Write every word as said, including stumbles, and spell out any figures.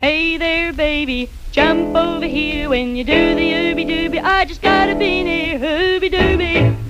Hey there, baby, jump over here when you do the ooby dooby. I just gotta be near ooby dooby.